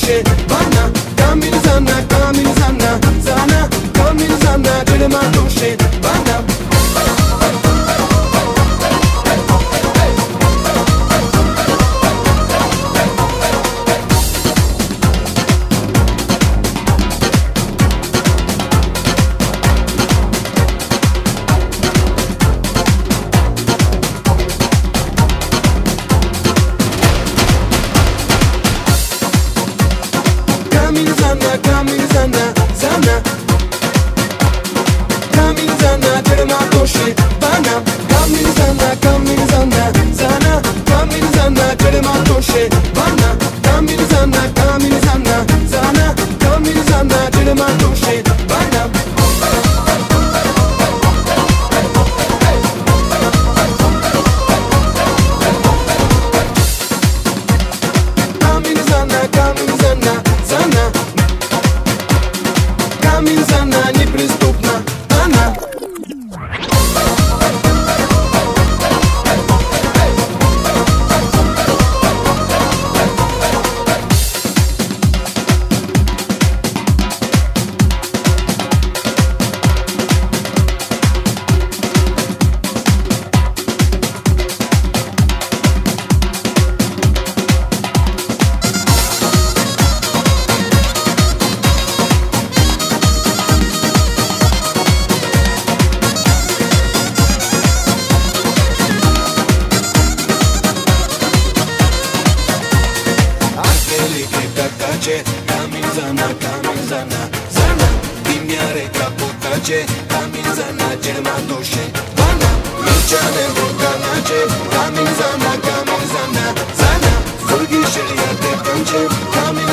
toshe bana kamil zana zana kamil zana dilma toshe bana Kamil zana zana kamil zana dilma toshe bana kamil zana zana kamil zana dilma toshe bana kamil zana zana kamil zana dilma toshe bana kamil zana zana камень зана неприступна она. Kamil zana zana dimyare kaputace kamil zana jelma toshe bana milchane boganace kamil zana zana zurgi şeriyate kanche kamil